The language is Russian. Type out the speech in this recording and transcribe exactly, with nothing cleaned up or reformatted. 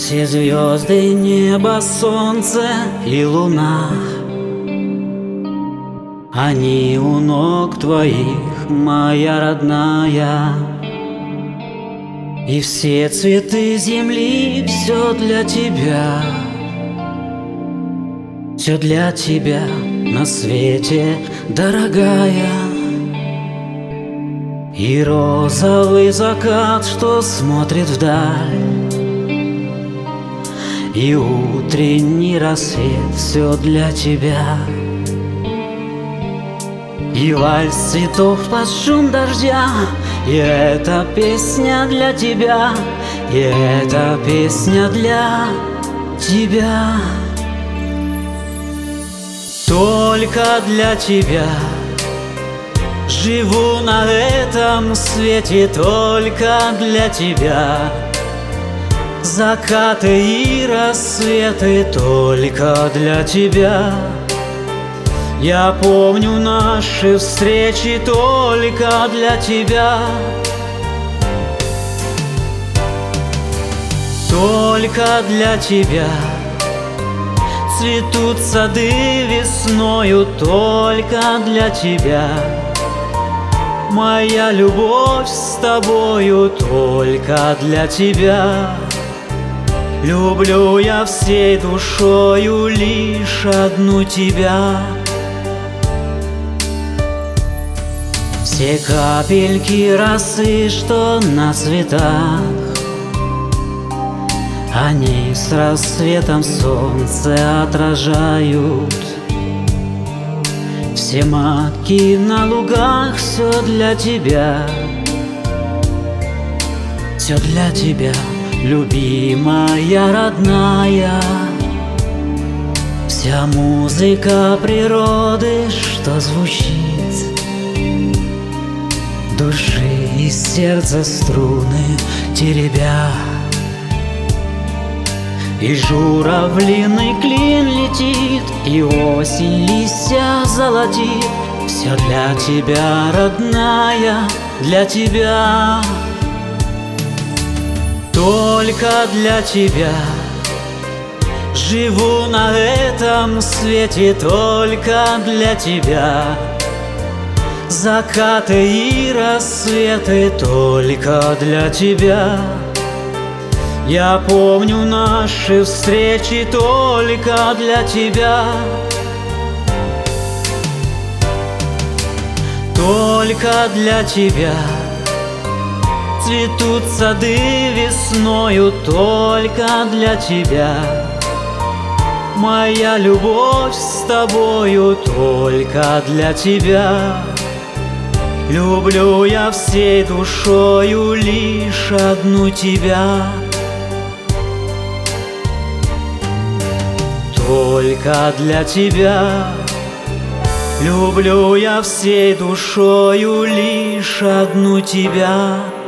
Все звезды, небо, солнце и луна, они у ног твоих, моя родная. И все цветы земли, все для тебя, все для тебя на свете, дорогая. И розовый закат, что смотрит вдаль, и утренний рассвет, все для тебя. И вальс цветов под шум дождя, и эта песня для тебя, и эта песня для тебя. Только для тебя живу на этом свете, только для тебя. Закаты и рассветы только для тебя. Я помню наши встречи только для тебя. Только для тебя цветут сады весною, только для тебя. Моя любовь с тобою только для тебя. Люблю я всей душою лишь одну тебя. Все капельки росы, что на цветах, они с рассветом солнце отражают. Все матки на лугах, все для тебя, все для тебя, любимая, родная. Вся музыка природы, что звучит, души и сердца струны теребя. И журавлиный клин летит, и осень листья золотит. Все для тебя, родная, для тебя. Только для тебя живу на этом свете, только для тебя. Закаты и рассветы только для тебя. Я помню наши встречи только для тебя. Только для тебя цветут сады весною, только для тебя. Моя любовь с тобою только для тебя. Люблю я всей душою лишь одну тебя. Только для тебя. Люблю я всей душою лишь одну тебя.